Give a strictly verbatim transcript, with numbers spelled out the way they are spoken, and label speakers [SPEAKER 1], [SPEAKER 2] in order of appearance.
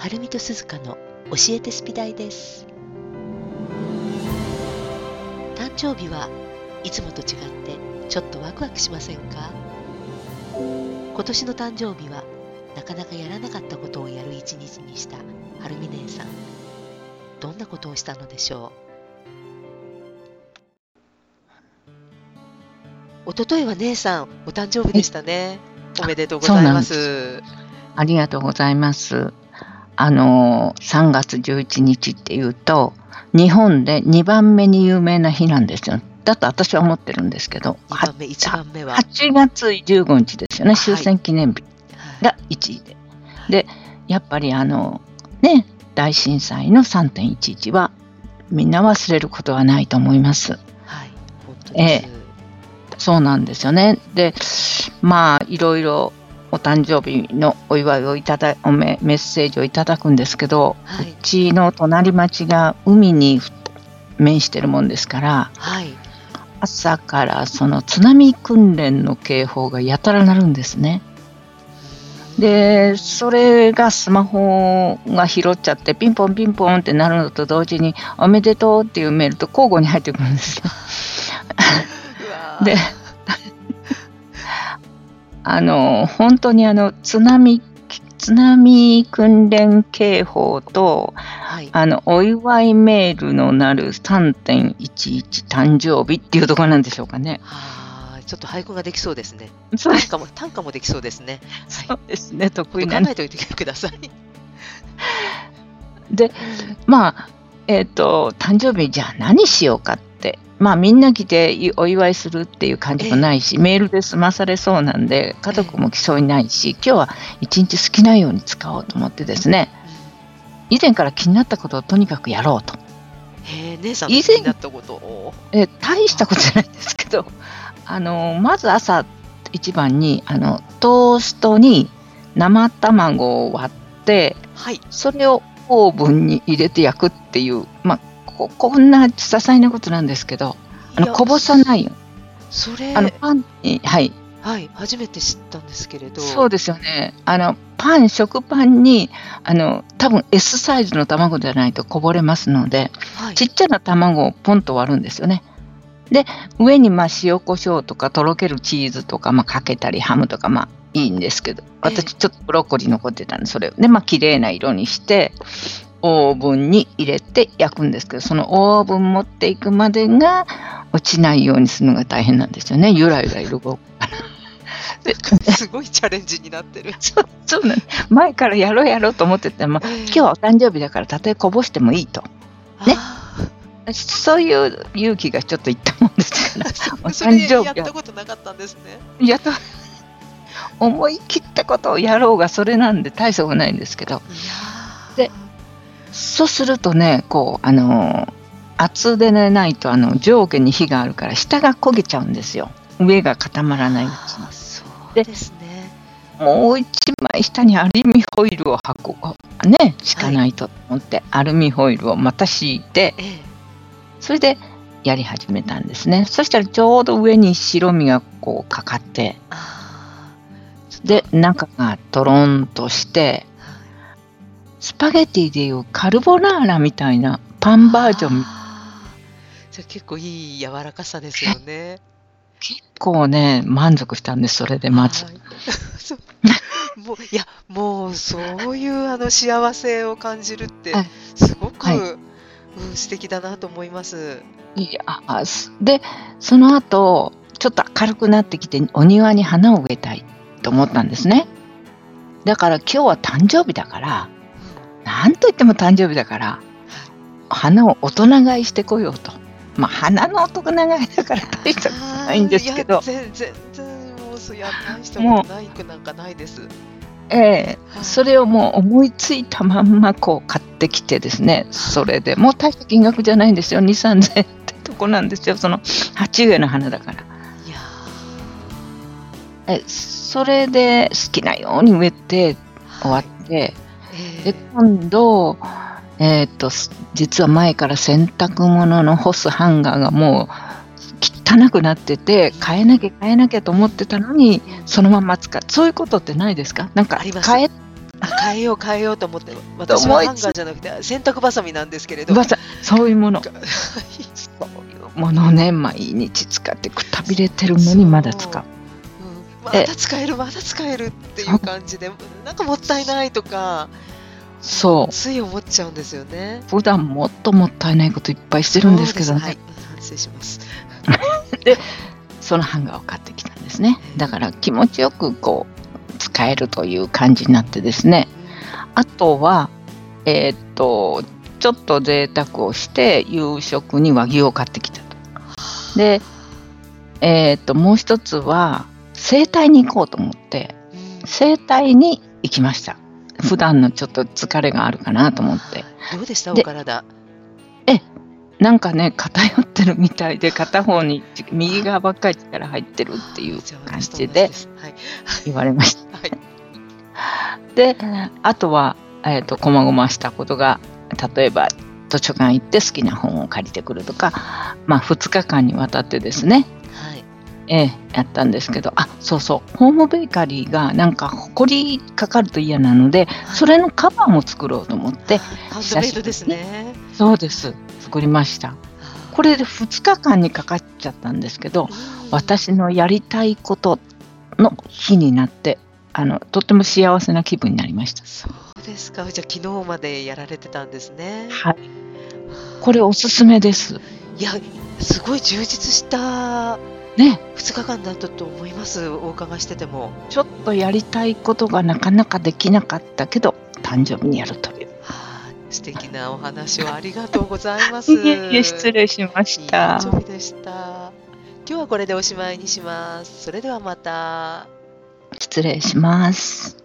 [SPEAKER 1] はるみとすずかの教えてスピ大です。誕生日はいつもと違ってちょっとワクワクしませんか？今年の誕生日はなかなかやらなかったことをやる一日にしたはるみ姉さん、どんなことをしたのでしょう。おとといは姉さんお誕生日でしたね。おめでとうございます。
[SPEAKER 2] ありがとうございます。あのさんがつじゅういちにちっていうと日本でにばんめに有名な日なんですよ。だと私は思ってるんですけど、
[SPEAKER 1] にばんめいちばんめは
[SPEAKER 2] はちがつじゅうごにちですよね。終戦記念日がいちいで、はい、でやっぱりあのね大震災の さんてんいちいち はみんな忘れることはないと思います。
[SPEAKER 1] はい、本当です。
[SPEAKER 2] えーそうなんですよね。でまあいろいろお誕生日のお祝いをいただおメッセージをいただくんですけど、はい、うちの隣町が海に面してるもんですから、はい、朝からその津波訓練の警報がやたら鳴るんですね。でそれがスマホが拾っちゃってピンポンピンポンってなるのと同時におめでとうっていうメールと交互に入ってくるんですよ。であの本当にあの津波津波訓練警報と、はい、あのお祝いメールのなる さんてんいちいち 誕生日っていうところなんでしょうかね。
[SPEAKER 1] はあ、ちょっと俳句ができそうですね。
[SPEAKER 2] そう
[SPEAKER 1] 短歌も短歌もできそうですね。
[SPEAKER 2] そうですね、得意
[SPEAKER 1] な考えておいてください。
[SPEAKER 2] でまあえっ、ー、と誕生日じゃあ何しようかって、まあみんな来てお祝いするっていう感じもないし、えー、メールで済まされそうなんで家族も来そうにないし、えー、今日は一日好きなように使おうと思ってですね、以前から気になったことをとにかくやろうと。
[SPEAKER 1] へえ、姉さんの気になったことを、
[SPEAKER 2] えー、大したことじゃないんですけど、あのまず朝一番にあのトーストに生卵を割って、はい、それをオーブンに入れて焼くっていう、まあ、こ, こんな些細なことなんですけど、あのこぼさないよ。
[SPEAKER 1] それ
[SPEAKER 2] あのパンに、はい
[SPEAKER 1] はい、初めて知ったんですけれど。
[SPEAKER 2] そうですよね。あのパン食パンにあの多分 エス サイズの卵じゃないとこぼれますので、はい、ちっちゃな卵をポンと割るんですよね。で上にまあ塩コショウとかとろけるチーズとか、まあ、かけたりハムとかまあいいんですけど、私ちょっとブロッコリー残ってたんでそれをね、まあ綺麗な色にしてオーブンに入れて焼くんですけど、そのオーブン持っていくまでが落ちないようにするのが大変なんですよね。ゆらゆら動く
[SPEAKER 1] すごいチャレンジになってる。
[SPEAKER 2] そうそうなん前からやろうやろうと思ってても、えー、今日はお誕生日だからたとえこぼしてもいいとね、そういう勇気がちょっといったもんですからお
[SPEAKER 1] 誕生日やったことなかったんですね。
[SPEAKER 2] やっと思い切ったことをやろうがそれなんで大層ないんですけど、でそうするとねこうあの厚でねないとあの上下に火があるから下が焦げちゃうんですよ。上が固まらないうちに。
[SPEAKER 1] そうですね。
[SPEAKER 2] もう一枚下にアルミホイルを箱ね敷かないと思って、はい、アルミホイルをまた敷いて、ええ、それでやり始めたんですね。そしたらちょうど上に白身がこうかかって、で中がトロンとして、スパゲティでいうカルボナーラみたいなパンバージョン。
[SPEAKER 1] じゃ結構いい柔らかさですよね。
[SPEAKER 2] 結構ね満足したんです。それでまず
[SPEAKER 1] もういやもうそういうあの幸せを感じるってすごく、はいうん、素敵だなと思います。
[SPEAKER 2] いやでその後ちょっと明るくなってきてお庭に花を植えたいと思ったんですね。だから今日は誕生日だから、うん、なんといっても誕生日だから花を大人買いしてこようと。まあ花の大人買いだから大したことないんですけど、
[SPEAKER 1] 全然もうそや大したことないくなんかないです。
[SPEAKER 2] ええー、それをもう思いついたまんまこう買ってきてですね、それでもう大した金額じゃないんですよ。に、さんぜんえんってとこなんですよ。その鉢植えの花だから。いやえそれで好きなように植えて終わって、はいえー、で今度えー、と実は前から洗濯物の干すハンガーがもう汚くなってて変えなきゃ変えなきゃと思ってたのにそのまま使う。そういうことってないですか？なんか変え
[SPEAKER 1] あ変えよう変えようと思って、私はハンガーじゃなくて洗濯ばさみなんですけれど、
[SPEAKER 2] まさそういうものそういうものをね、毎日使ってくたびれてるのにまだ使う。
[SPEAKER 1] まだ使えるまだ使えるっていう感じで、なんかもったいないとか、
[SPEAKER 2] そう
[SPEAKER 1] つい思っちゃうんですよね。
[SPEAKER 2] 普段もっともったいないこといっぱいしてるんですけどね。
[SPEAKER 1] はい、反省します。
[SPEAKER 2] で、そのハンガーを買ってきたんですね。だから気持ちよくこう使えるという感じになってですね。あとはえーっとちょっと贅沢をして夕食に和牛を買ってきたと。で、えーっともう一つは整体に行こうと思って整体に行きました。普段のちょっと疲れがあるかなと思って。
[SPEAKER 1] どうでしたお体？
[SPEAKER 2] え、なんかね偏ってるみたいで、片方に右側ばっかり力入ってるっていう感じで言われました。はい、で、あとはえーとこまごましたことが、例えば図書館行って好きな本を借りてくるとか、まあふつかかんにわたってですね。ええ、やったんですけど、あ、そうそう、ホームベーカリーがなんかほこりかかると嫌なので、はい、それのカバーも作ろうと思って、
[SPEAKER 1] ハンドメイドですね。
[SPEAKER 2] そうです、作りました。これでふつかかんにかかっちゃったんですけど、私のやりたいことの日になって、あのとっても幸せな気分になりました。
[SPEAKER 1] そうですか。じゃあ昨日までやられてたんですね。
[SPEAKER 2] はい。これおすすめです。
[SPEAKER 1] いや、すごい充実した
[SPEAKER 2] ね、
[SPEAKER 1] ふつかかんだったと思います。お伺いしてても、
[SPEAKER 2] ちょっとやりたいことがなかなかできなかったけど、誕生日にやるという。
[SPEAKER 1] はあ、素敵なお話をありがとうございます。
[SPEAKER 2] いえいえ、失礼しました。
[SPEAKER 1] いい誕生日でした。今日はこれでおしまいにします。それではまた。
[SPEAKER 2] 失礼します。